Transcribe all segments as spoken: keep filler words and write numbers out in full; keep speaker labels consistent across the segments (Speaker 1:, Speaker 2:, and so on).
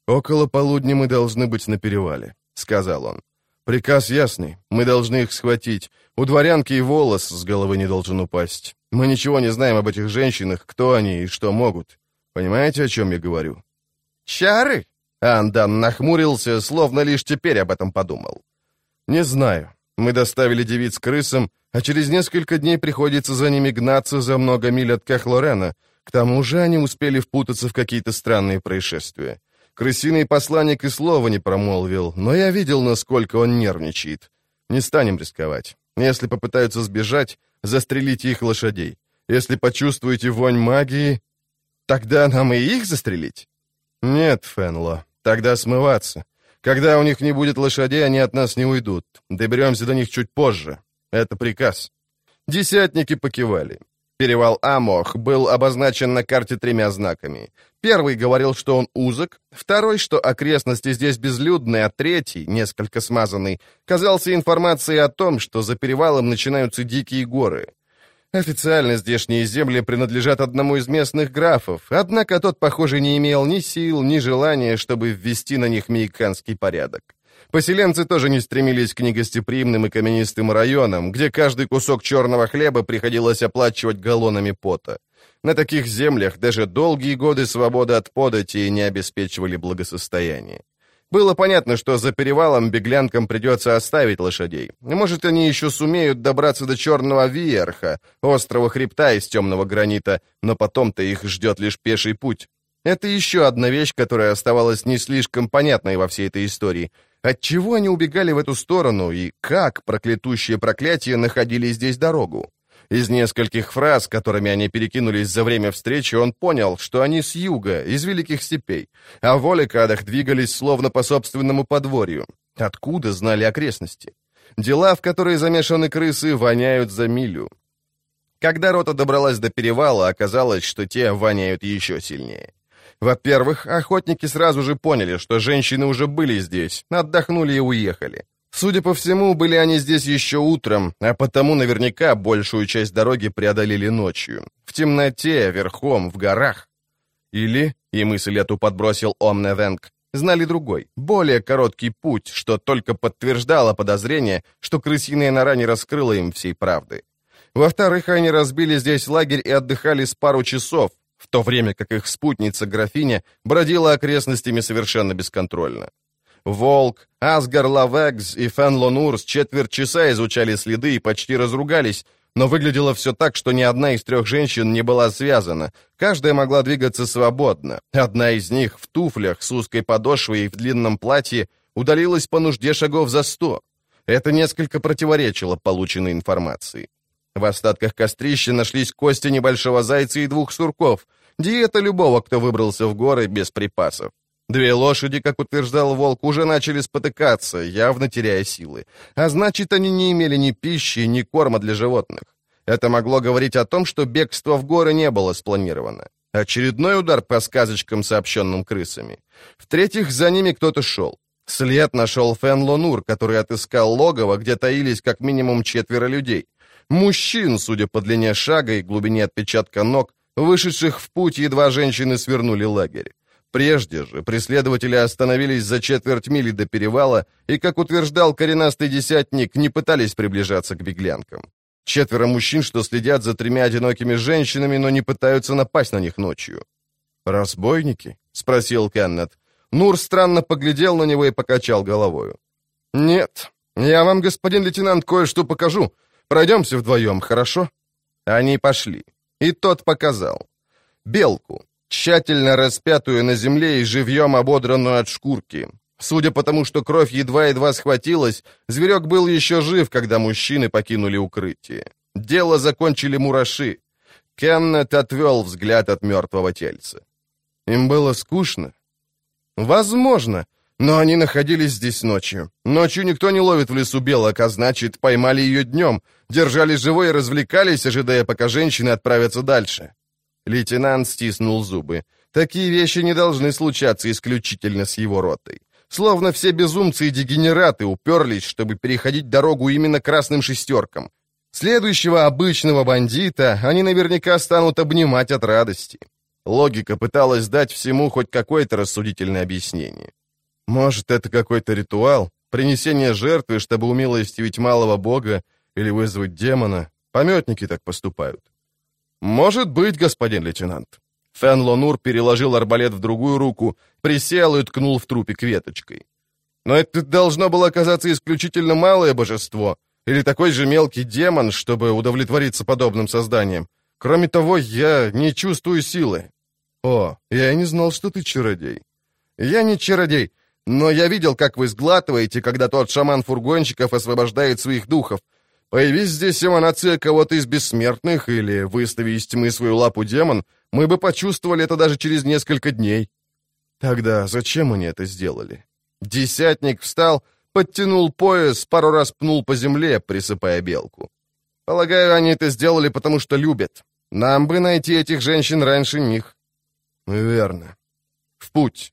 Speaker 1: «Около полудня мы должны быть на перевале», — сказал он. «Приказ ясный, мы должны их схватить. У дворянки и волос с головы не должен упасть. Мы ничего не знаем об этих женщинах, кто они и что могут. Понимаете, о чем я говорю?»
Speaker 2: «Чары?» — Андан нахмурился, словно лишь теперь об этом подумал.
Speaker 1: «Не знаю. Мы доставили девиц крысам, а через несколько дней приходится за ними гнаться за много миль от Кахлорена. К тому же они успели впутаться в какие-то странные происшествия. Крысиный посланник и слова не промолвил, но я видел, насколько он нервничает. Не станем рисковать. Если попытаются сбежать, застрелите их лошадей. Если почувствуете вонь магии, тогда нам и их застрелить? Нет, Фенло, тогда смываться. Когда у них не будет лошадей, они от нас не уйдут. Доберемся до них чуть позже. Это приказ. Десятники покивали. Перевал Амох был обозначен на карте тремя знаками. Первый говорил, что он узок, второй, что окрестности здесь безлюдные, а третий, несколько смазанный, казался информацией о том, что за перевалом начинаются дикие горы. Официально здешние земли принадлежат одному из местных графов, однако тот, похоже, не имел ни сил, ни желания, чтобы ввести на них мейканский порядок. Поселенцы тоже не стремились к негостеприимным и каменистым районам, где каждый кусок черного хлеба приходилось оплачивать галлонами пота. На таких землях даже долгие годы свободы от подати не обеспечивали благосостояние. Было понятно, что за перевалом беглянкам придется оставить лошадей. Может, они еще сумеют добраться до Черного Виерха, острова хребта из темного гранита, но потом-то их ждет лишь пеший путь. Это еще одна вещь, которая оставалась не слишком понятной во всей этой истории. Отчего они убегали в эту сторону и как, проклятущие проклятия, находили здесь дорогу? Из нескольких фраз, которыми они перекинулись за время встречи, он понял, что они с юга, из Великих Степей, а в Олекадах двигались словно по собственному подворью. Откуда знали окрестности? Дела, в которые замешаны крысы, воняют за милю. Когда рота добралась до перевала, оказалось, что те воняют еще сильнее. Во-первых, охотники сразу же поняли, что женщины уже были здесь, отдохнули и уехали. Судя по всему, были они здесь еще утром, а потому наверняка большую часть дороги преодолели ночью. В темноте, верхом, в горах. Или, и мысль эту подбросил Омневенг, знали другой, более короткий путь, что только подтверждало подозрение, что крысиная нора не раскрыла им всей правды. Во-вторых, они разбили здесь лагерь и отдыхали с пару часов, в то время как их спутница-графиня бродила окрестностями совершенно бесконтрольно. Волк, Асгар Лавегс и Фен Лонур с четверть часа изучали следы и почти разругались, но выглядело все так, что ни одна из трех женщин не была связана, каждая могла двигаться свободно. Одна из них в туфлях с узкой подошвой и в длинном платье удалилась по нужде шагов за сто. Это несколько противоречило полученной информации. В остатках кострища нашлись кости небольшого зайца и двух сурков, диета любого, кто выбрался в горы без припасов. Две лошади, как утверждал волк, уже начали спотыкаться, явно теряя силы. А значит, они не имели ни пищи, ни корма для животных. Это могло говорить о том, что бегство в горы не было спланировано. Очередной удар по сказочкам, сообщенным крысами. В-третьих, за ними кто-то шел. След нашел Фен Лонур, который отыскал логово, где таились как минимум четверо людей. Мужчин, судя по длине шага и глубине отпечатка ног, вышедших в путь, едва женщины свернули лагерь. Прежде же преследователи остановились за четверть мили до перевала и, как утверждал коренастый десятник, не пытались приближаться к беглянкам. Четверо мужчин, что следят за тремя одинокими женщинами, но не пытаются напасть на них ночью. «Разбойники?» — спросил Кеннет. Нур странно поглядел на него и покачал головою. «Нет, я вам, господин лейтенант, кое-что покажу. Пройдемся вдвоем, хорошо?» Они пошли. И тот показал. Белку, тщательно распятую на земле и живьем ободранную от шкурки. Судя по тому, что кровь едва-едва схватилась, зверек был еще жив, когда мужчины покинули укрытие. Дело закончили мураши. Кеннет отвел взгляд от мертвого тельца. Им было скучно? Возможно, но они находились здесь ночью. Ночью никто не ловит в лесу белок, а значит, поймали ее днем, держали живой и развлекались, ожидая, пока женщины отправятся дальше. Лейтенант стиснул зубы. Такие вещи не должны случаться исключительно с его ротой. Словно все безумцы и дегенераты уперлись, чтобы переходить дорогу именно красным шестеркам. Следующего обычного бандита они наверняка станут обнимать от радости. Логика пыталась дать всему хоть какое-то рассудительное объяснение. Может, это какой-то ритуал? Принесение жертвы, чтобы умилостивить малого бога или вызвать демона? Пометники так поступают. Может быть, господин лейтенант. Фэн Лонур переложил арбалет в другую руку, присел и ткнул в трупик веточкой. Но это должно было оказаться исключительно малое божество, или такой же мелкий демон, чтобы удовлетвориться подобным созданием. Кроме того, я не чувствую силы. О, я и не знал, что ты чародей. Я не чародей, но я видел, как вы сглатываете, когда тот шаман фургонщиков освобождает своих духов. Появись здесь эманация кого-то из бессмертных, или выстави из тьмы свою лапу демон, мы бы почувствовали это даже через несколько дней. Тогда зачем они это сделали? Десятник встал, подтянул пояс, пару раз пнул по земле, присыпая белку. Полагаю, они это сделали, потому что любят. Нам бы найти этих женщин раньше них. Верно. В путь.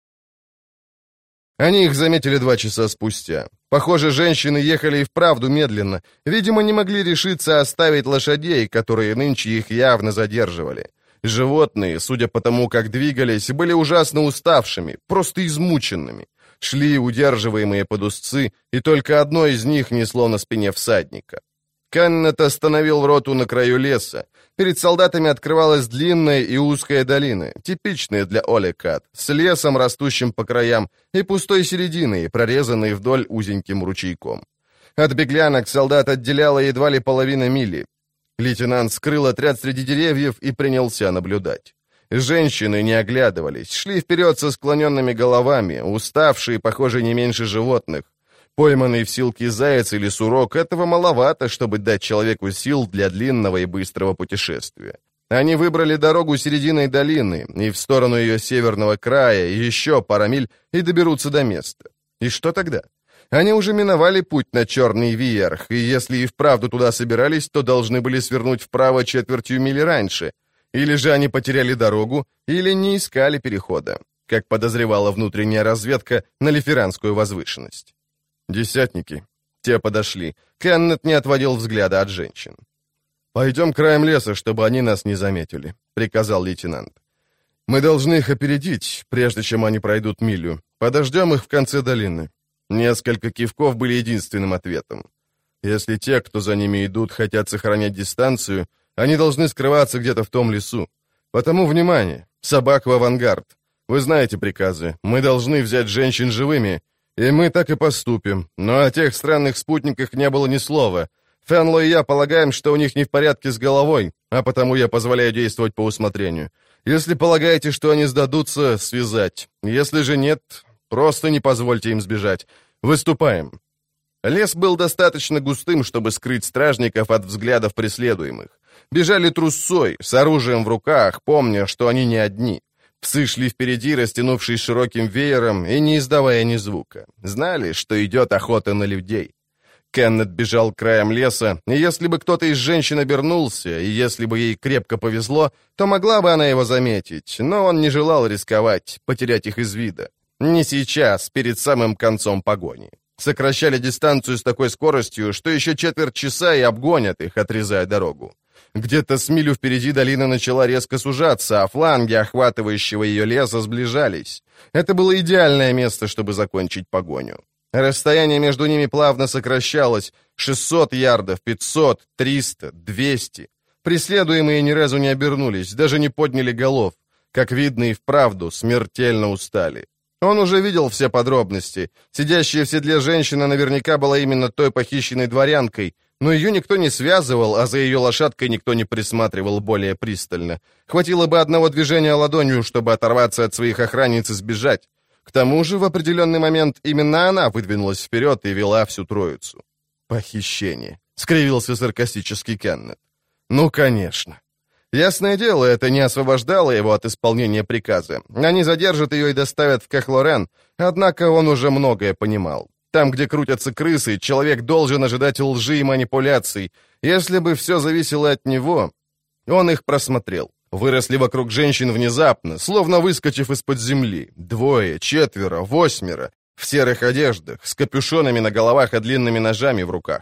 Speaker 1: Они их заметили два часа спустя. Похоже, женщины ехали и вправду медленно. Видимо, не могли решиться оставить лошадей, которые нынче их явно задерживали. Животные, судя по тому, как двигались, были ужасно уставшими, просто измученными. Шли, удерживаемые под узцы, и только одно из них несло на спине всадника. Кеннет остановил роту на краю леса. Перед солдатами открывалась длинная и узкая долина, типичная для Олекат, с лесом, растущим по краям, и пустой серединой, прорезанной вдоль узеньким ручейком. От беглянок солдат отделяла едва ли половина мили. Лейтенант скрыл отряд среди деревьев и принялся наблюдать. Женщины не оглядывались, шли вперед со склоненными головами, уставшие, похоже, не меньше животных. Пойманный в силке заяц или сурок — этого маловато, чтобы дать человеку сил для длинного и быстрого путешествия. Они выбрали дорогу серединой долины и в сторону ее северного края еще пара миль и доберутся до места. И что тогда? Они уже миновали путь на Черный Виерх, и если и вправду туда собирались, то должны были свернуть вправо четвертью мили раньше. Или же они потеряли дорогу, или не искали перехода, как подозревала внутренняя разведка на Лиферанскую возвышенность. Десятники. Те подошли. Кеннет не отводил взгляда от женщин. «Пойдем краем леса, чтобы они нас не заметили», — приказал лейтенант. «Мы должны их опередить, прежде чем они пройдут милю. Подождем их в конце долины». Несколько кивков были единственным ответом. Если те, кто за ними идут, хотят сохранять дистанцию, они должны скрываться где-то в том лесу. Потому внимание, собак в авангард. Вы знаете приказы. Мы должны взять женщин живыми, и мы так и поступим. Но о тех странных спутниках не было ни слова. Фенло и я полагаем, что у них не в порядке с головой, а потому я позволяю действовать по усмотрению. Если полагаете, что они сдадутся, связать. Если же нет, просто не позвольте им сбежать. Выступаем». Лес был достаточно густым, чтобы скрыть стражников от взглядов преследуемых. Бежали трусцой, с оружием в руках, помня, что они не одни. Псы шли впереди, растянувшись широким веером и не издавая ни звука. Знали, что идет охота на людей. Кеннет бежал краем леса, и если бы кто-то из женщин обернулся, и если бы ей крепко повезло, то могла бы она его заметить, но он не желал рисковать, потерять их из вида. Не сейчас, перед самым концом погони. Сокращали дистанцию с такой скоростью, что еще четверть часа и обгонят их, отрезая дорогу. Где-то с милю впереди долина начала резко сужаться, а фланги охватывающего ее леса сближались. Это было идеальное место, чтобы закончить погоню. Расстояние между ними плавно сокращалось. шестьсот ярдов, пятьсот, триста, двести. Преследуемые ни разу не обернулись, даже не подняли голов. Как видно, и вправду смертельно устали. Он уже видел все подробности. Сидящая в седле женщина наверняка была именно той похищенной дворянкой, но ее никто не связывал, а за ее лошадкой никто не присматривал более пристально. Хватило бы одного движения ладонью, чтобы оторваться от своих охранниц и сбежать. К тому же, в определенный момент именно она выдвинулась вперед и вела всю троицу. «Похищение», — скривился саркастический Кеннет. «Ну, конечно». Ясное дело, это не освобождало его от исполнения приказа. Они задержат ее и доставят в Кахлорен, однако он уже многое понимал. Там, где крутятся крысы, человек должен ожидать лжи и манипуляций. Если бы все зависело от него... Он их просмотрел. Выросли вокруг женщин внезапно, словно выскочив из-под земли. Двое, четверо, восьмеро, в серых одеждах, с капюшонами на головах и длинными ножами в руках.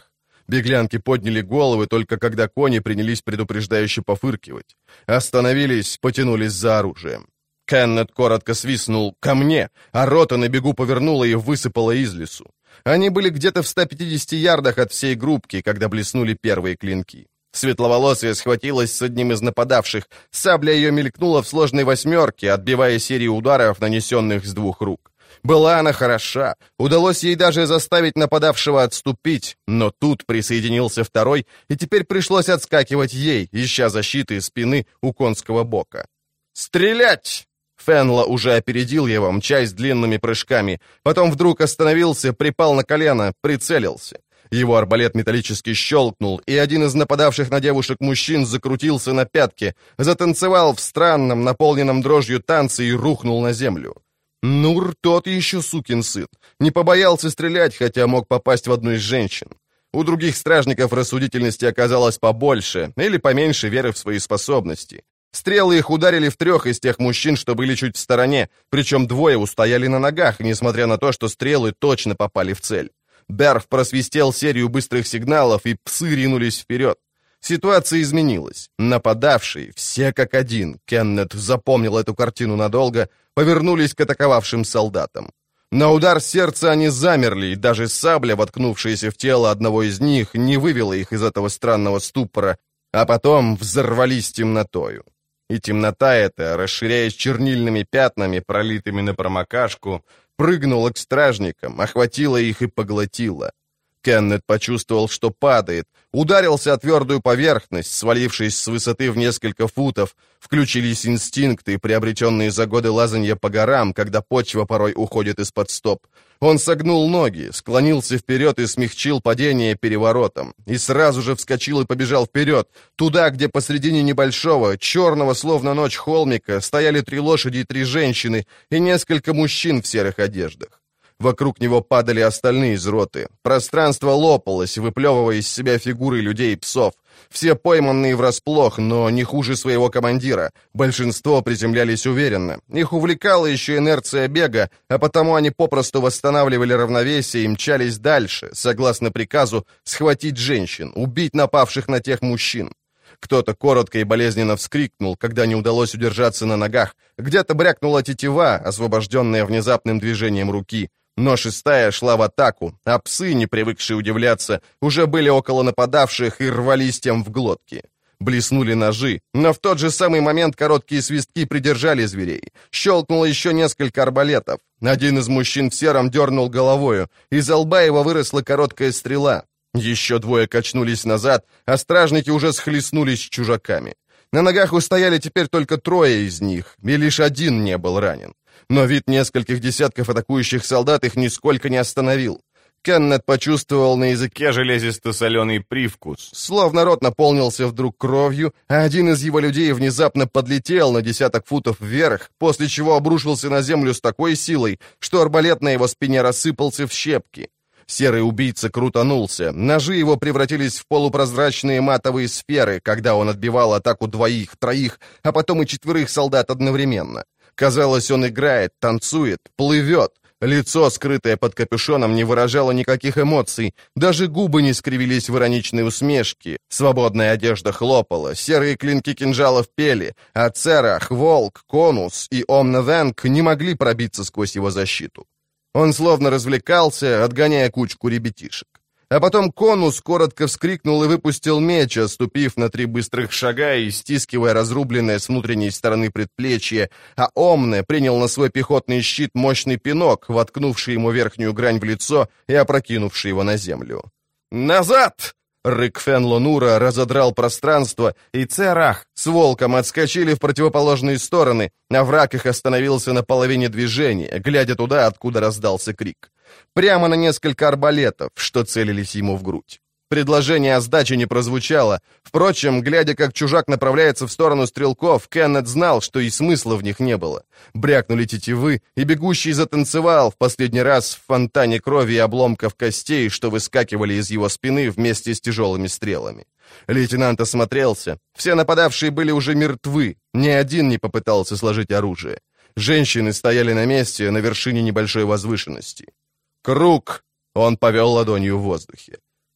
Speaker 1: Беглянки подняли головы только когда кони принялись предупреждающе пофыркивать. Остановились, потянулись за оружием. Кеннет коротко свистнул «ко мне», а рота на бегу повернула и высыпала из лесу. Они были где-то в ста пятидесяти ярдах от всей группки, когда блеснули первые клинки. Светловолосая схватилась с одним из нападавших, сабля ее мелькнула в сложной восьмерке, отбивая серию ударов, нанесенных с двух рук. Была она хороша, удалось ей даже заставить нападавшего отступить, но тут присоединился второй, и теперь пришлось отскакивать ей, ища защиты спины у конского бока. «Стрелять!» Фенло уже опередил его, мчась длинными прыжками, потом вдруг остановился, припал на колено, прицелился. Его арбалет металлически щелкнул, и один из нападавших на девушек мужчин закрутился на пятке, затанцевал в странном, наполненном дрожью танце и рухнул на землю. Нур тот еще сукин сын, не побоялся стрелять, хотя мог попасть в одну из женщин. У других стражников рассудительности оказалось побольше или поменьше веры в свои способности. Стрелы их ударили в трех из тех мужчин, что были чуть в стороне, причем двое устояли на ногах, несмотря на то, что стрелы точно попали в цель. Берф просвистел серию быстрых сигналов, и псы ринулись вперед. Ситуация изменилась. Нападавшие, все как один, Кеннет запомнил эту картину надолго, повернулись к атаковавшим солдатам. На удар сердца они замерли, и даже сабля, воткнувшаяся в тело одного из них, не вывела их из этого странного ступора, а потом взорвались темнотою. И темнота эта, расширяясь чернильными пятнами, пролитыми на промокашку, прыгнула к стражникам, охватила их и поглотила. Кеннет почувствовал, что падает, ударился о твердую поверхность, свалившись с высоты в несколько футов, включились инстинкты, приобретенные за годы лазанья по горам, когда почва порой уходит из-под стоп. Он согнул ноги, склонился вперед и смягчил падение переворотом, и сразу же вскочил и побежал вперед, туда, где посредине небольшого, черного, словно ночь холмика, стояли три лошади и три женщины, и несколько мужчин в серых одеждах. Вокруг него падали остальные из роты. Пространство лопалось, выплевывая из себя фигуры людей и псов. Все пойманные врасплох, но не хуже своего командира. Большинство приземлялись уверенно. Их увлекала еще инерция бега, а потому они попросту восстанавливали равновесие и мчались дальше, согласно приказу схватить женщин, убить напавших на тех мужчин. Кто-то коротко и болезненно вскрикнул, когда не удалось удержаться на ногах. Где-то брякнула тетива, освобожденная внезапным движением руки. Но шестая шла в атаку, а псы, не привыкшие удивляться, уже были около нападавших и рвались тем в глотки. Блеснули ножи, но в тот же самый момент короткие свистки придержали зверей. Щелкнуло еще несколько арбалетов. Один из мужчин в сером дернул головою, из лба его выросла короткая стрела. Еще двое качнулись назад, а стражники уже схлестнулись с чужаками. На ногах устояли теперь только трое из них, и лишь один не был ранен. Но вид нескольких десятков атакующих солдат их нисколько не остановил. Кеннет почувствовал на языке железисто-соленый привкус, словно рот наполнился вдруг кровью, а один из его людей внезапно подлетел на десяток футов вверх, после чего обрушился на землю с такой силой, что арбалет на его спине рассыпался в щепки. Серый убийца крутанулся, ножи его превратились в полупрозрачные матовые сферы, когда он отбивал атаку двоих, троих, а потом и четверых солдат одновременно. Казалось, он играет, танцует, плывет. Лицо, скрытое под капюшоном, не выражало никаких эмоций, даже губы не скривились в ироничной усмешке. Свободная одежда хлопала, серые клинки кинжалов пели, а Церах, Волк, Конус и Омнавенг не могли пробиться сквозь его защиту. Он словно развлекался, отгоняя кучку ребятишек. А потом Конус коротко вскрикнул и выпустил меч, оступив на три быстрых шага и стискивая разрубленное с внутренней стороны предплечье, а Омне принял на свой пехотный щит мощный пинок, воткнувший ему верхнюю грань в лицо и опрокинувший его на землю. «Назад!» Рык Фенло Нура разодрал пространство, и Церах с Волком отскочили в противоположные стороны, а враг их остановился на половине движения, глядя туда, откуда раздался крик. Прямо на несколько арбалетов, что целились ему в грудь. Предложение о сдаче не прозвучало. Впрочем, глядя, как чужак направляется в сторону стрелков, Кеннет знал, что и смысла в них не было. Брякнули тетивы, и бегущий затанцевал в последний раз в фонтане крови и обломков костей, что выскакивали из его спины вместе с тяжелыми стрелами. Лейтенант осмотрелся. Все нападавшие были уже мертвы. Ни один не попытался сложить оружие. Женщины стояли на месте на вершине небольшой возвышенности. «Круг!» — он повел ладонью в воздухе.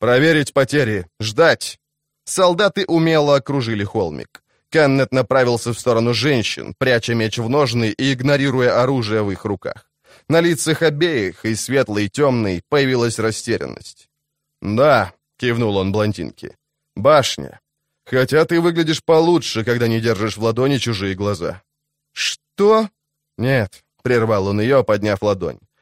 Speaker 1: «Проверить потери! Ждать!» Солдаты умело окружили холмик. Кеннет направился в сторону женщин, пряча меч в ножны и игнорируя оружие в их руках. На лицах обеих, и светлой, и темной, появилась растерянность. «Да», — кивнул он блондинке, — «башня. Хотя ты выглядишь получше, когда не держишь в ладони чужие глаза». «Что?» «Нет», — прервал он ее, подняв ладонь.